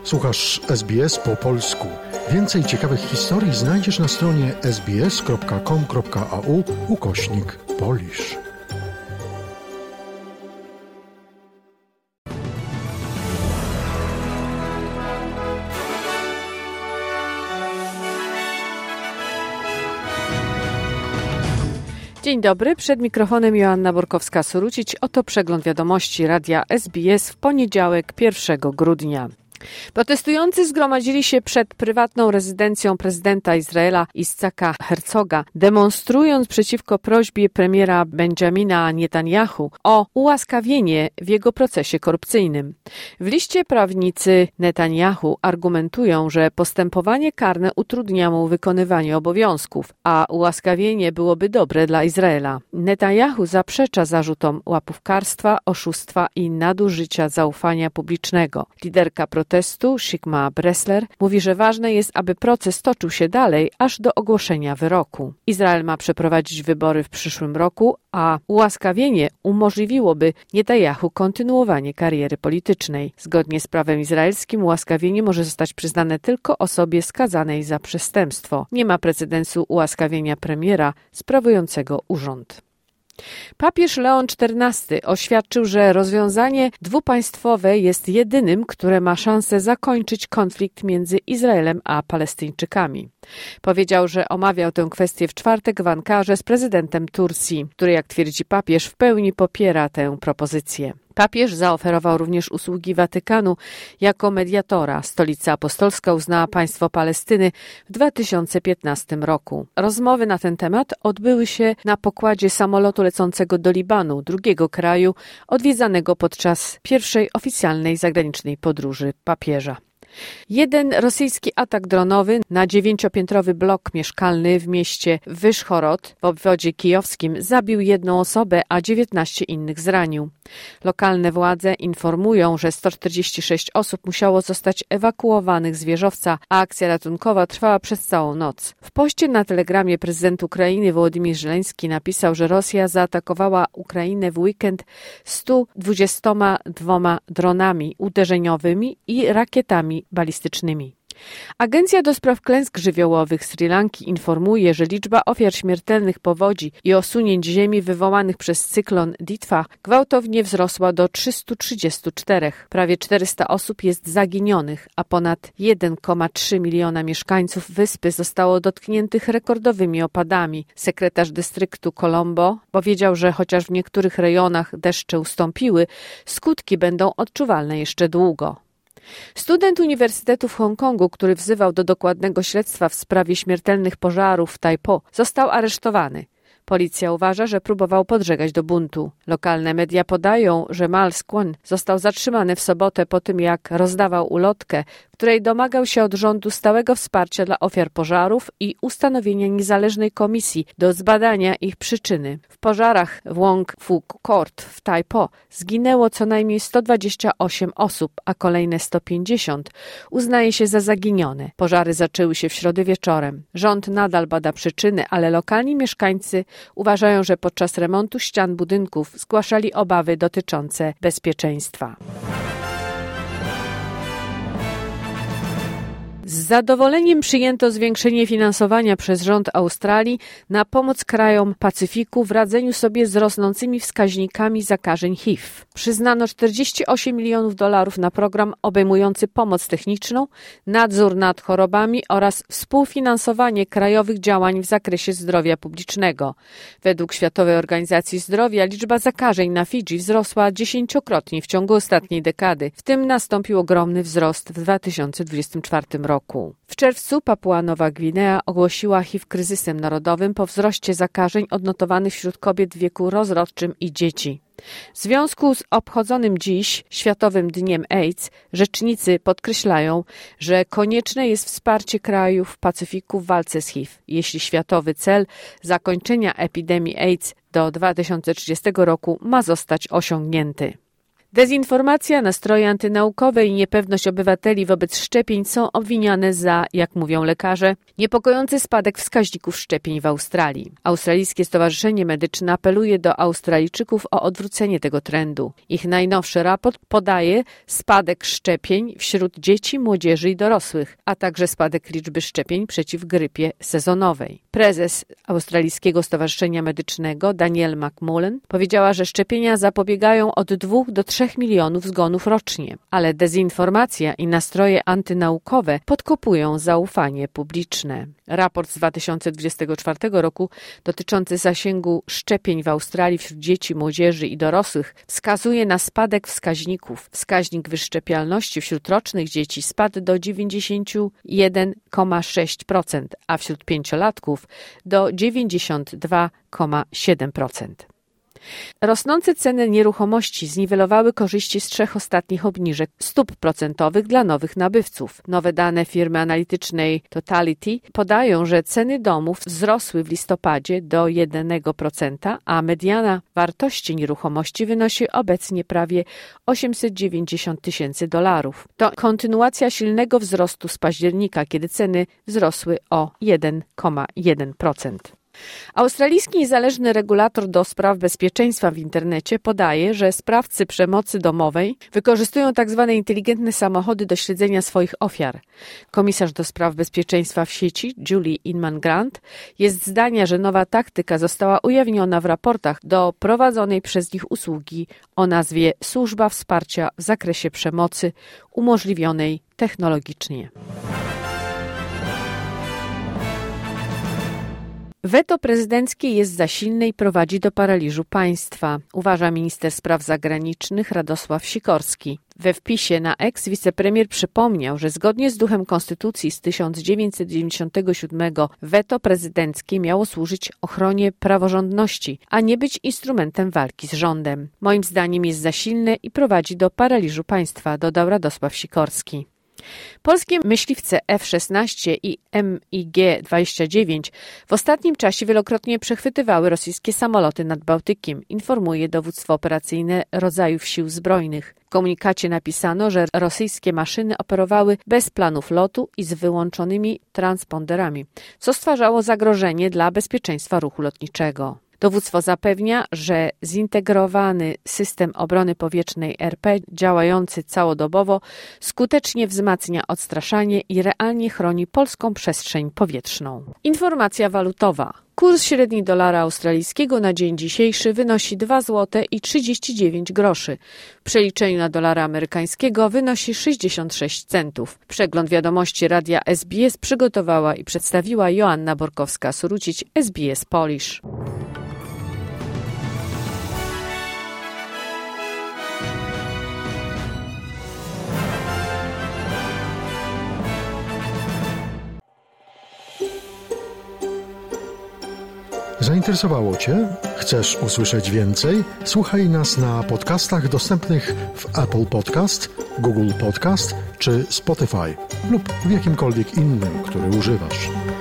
Słuchasz SBS po polsku. Więcej ciekawych historii znajdziesz na stronie sbs.com.au/Polish. Dzień dobry, przed mikrofonem Joanna Borkowska-Surucić. Oto przegląd wiadomości radia SBS w poniedziałek 1 grudnia. Protestujący zgromadzili się przed prywatną rezydencją prezydenta Izraela Icaka Herzoga, demonstrując przeciwko prośbie premiera Benjamina Netanyahu o ułaskawienie w jego procesie korupcyjnym. W liście prawnicy Netanyahu argumentują, że postępowanie karne utrudnia mu wykonywanie obowiązków, a ułaskawienie byłoby dobre dla Izraela. Netanyahu zaprzecza zarzutom łapówkarstwa, oszustwa i nadużycia zaufania publicznego. Liderka protestu Shikma Bressler mówi, że ważne jest, aby proces toczył się dalej, aż do ogłoszenia wyroku. Izrael ma przeprowadzić wybory w przyszłym roku, a ułaskawienie umożliwiłoby Netanyahu kontynuowanie kariery politycznej. Zgodnie z prawem izraelskim ułaskawienie może zostać przyznane tylko osobie skazanej za przestępstwo. Nie ma precedensu ułaskawienia premiera sprawującego urząd. Papież Leon XIV oświadczył, że rozwiązanie dwupaństwowe jest jedynym, które ma szansę zakończyć konflikt między Izraelem a Palestyńczykami. Powiedział, że omawiał tę kwestię w czwartek w Ankarze z prezydentem Turcji, który, jak twierdzi papież, w pełni popiera tę propozycję. Papież zaoferował również usługi Watykanu jako mediatora. Stolica Apostolska uznała państwo Palestyny w 2015 roku. Rozmowy na ten temat odbyły się na pokładzie samolotu lecącego do Libanu, drugiego kraju odwiedzanego podczas pierwszej oficjalnej zagranicznej podróży papieża. Jeden rosyjski atak dronowy na 9-piętrowy blok mieszkalny w mieście Wyszhorod w obwodzie kijowskim zabił jedną osobę, a 19 innych zranił. Lokalne władze informują, że 146 osób musiało zostać ewakuowanych z wieżowca, a akcja ratunkowa trwała przez całą noc. W poście na telegramie prezydent Ukrainy Wołodymyr Żeleński napisał, że Rosja zaatakowała Ukrainę w weekend 122 dronami uderzeniowymi i rakietami balistycznymi. Agencja do spraw klęsk żywiołowych Sri Lanki informuje, że liczba ofiar śmiertelnych powodzi i osunięć ziemi wywołanych przez cyklon Ditwa gwałtownie wzrosła do 334. Prawie 400 osób jest zaginionych, a ponad 1,3 miliona mieszkańców wyspy zostało dotkniętych rekordowymi opadami. Sekretarz dystryktu Colombo powiedział, że chociaż w niektórych rejonach deszcze ustąpiły, skutki będą odczuwalne jeszcze długo. Student Uniwersytetu w Hongkongu, który wzywał do dokładnego śledztwa w sprawie śmiertelnych pożarów w Taipo, został aresztowany. Policja uważa, że próbował podżegać do buntu. Lokalne media podają, że Mal Skwon został zatrzymany w sobotę po tym, jak rozdawał ulotkę, w której domagał się od rządu stałego wsparcia dla ofiar pożarów i ustanowienia niezależnej komisji do zbadania ich przyczyny. W pożarach w Wong Fu Court w Taipo zginęło co najmniej 128 osób, a kolejne 150 uznaje się za zaginione. Pożary zaczęły się w środę wieczorem. Rząd nadal bada przyczyny, ale lokalni mieszkańcy uważają, że podczas remontu ścian budynków zgłaszali obawy dotyczące bezpieczeństwa. Z zadowoleniem przyjęto zwiększenie finansowania przez rząd Australii na pomoc krajom Pacyfiku w radzeniu sobie z rosnącymi wskaźnikami zakażeń HIV. Przyznano $48 milionów na program obejmujący pomoc techniczną, nadzór nad chorobami oraz współfinansowanie krajowych działań w zakresie zdrowia publicznego. Według Światowej Organizacji Zdrowia liczba zakażeń na Fidżi wzrosła 10-krotnie w ciągu ostatniej dekady. W tym nastąpił ogromny wzrost w 2024 roku. W czerwcu Papua Nowa Gwinea ogłosiła HIV kryzysem narodowym po wzroście zakażeń odnotowanych wśród kobiet w wieku rozrodczym i dzieci. W związku z obchodzonym dziś Światowym Dniem AIDS rzecznicy podkreślają, że konieczne jest wsparcie krajów Pacyfiku w walce z HIV, jeśli światowy cel zakończenia epidemii AIDS do 2030 roku ma zostać osiągnięty. Dezinformacja, nastroje antynaukowe i niepewność obywateli wobec szczepień są obwiniane za, jak mówią lekarze, niepokojący spadek wskaźników szczepień w Australii. Australijskie Stowarzyszenie Medyczne apeluje do Australijczyków o odwrócenie tego trendu. Ich najnowszy raport podaje spadek szczepień wśród dzieci, młodzieży i dorosłych, a także spadek liczby szczepień przeciw grypie sezonowej. Prezes Australijskiego Stowarzyszenia Medycznego Danielle McMullen powiedziała, że szczepienia zapobiegają od 2 do 3 milionów zgonów rocznie, ale dezinformacja i nastroje antynaukowe podkopują zaufanie publiczne. Raport z 2024 roku dotyczący zasięgu szczepień w Australii wśród dzieci, młodzieży i dorosłych wskazuje na spadek wskaźników. Wskaźnik wyszczepialności wśród rocznych dzieci spadł do 91,6%, a wśród pięciolatków do 92,7%. Rosnące ceny nieruchomości zniwelowały korzyści z 3 ostatnich obniżek stóp procentowych dla nowych nabywców. Nowe dane firmy analitycznej Totality podają, że ceny domów wzrosły w listopadzie do 1%, a mediana wartości nieruchomości wynosi obecnie prawie $890,000. To kontynuacja silnego wzrostu z października, kiedy ceny wzrosły o 1,1%. Australijski niezależny regulator do spraw bezpieczeństwa w internecie podaje, że sprawcy przemocy domowej wykorzystują tzw. inteligentne samochody do śledzenia swoich ofiar. Komisarz do spraw bezpieczeństwa w sieci Julie Inman-Grant jest zdania, że nowa taktyka została ujawniona w raportach do prowadzonej przez nich usługi o nazwie Służba Wsparcia w zakresie przemocy umożliwionej technologicznie. Weto prezydenckie jest za silne i prowadzi do paraliżu państwa, uważa minister spraw zagranicznych Radosław Sikorski. We wpisie na X wicepremier przypomniał, że zgodnie z duchem konstytucji z 1997 weto prezydenckie miało służyć ochronie praworządności, a nie być instrumentem walki z rządem. Moim zdaniem jest za silne i prowadzi do paraliżu państwa, dodał Radosław Sikorski. Polskie myśliwce F-16 i MiG-29 w ostatnim czasie wielokrotnie przechwytywały rosyjskie samoloty nad Bałtykiem, informuje dowództwo operacyjne rodzajów sił zbrojnych. W komunikacie napisano, że rosyjskie maszyny operowały bez planów lotu i z wyłączonymi transponderami, co stwarzało zagrożenie dla bezpieczeństwa ruchu lotniczego. Dowództwo zapewnia, że zintegrowany system obrony powietrznej RP działający całodobowo skutecznie wzmacnia odstraszanie i realnie chroni polską przestrzeń powietrzną. Informacja walutowa. Kurs średni dolara australijskiego na dzień dzisiejszy wynosi 2,39 zł. W przeliczeniu na dolara amerykańskiego wynosi 66 centów. Przegląd wiadomości radia SBS przygotowała i przedstawiła Joanna Borkowska-Surucić, SBS Polish. Zainteresowało Cię? Chcesz usłyszeć więcej? Słuchaj nas na podcastach dostępnych w Apple Podcast, Google Podcast czy Spotify lub w jakimkolwiek innym, który używasz.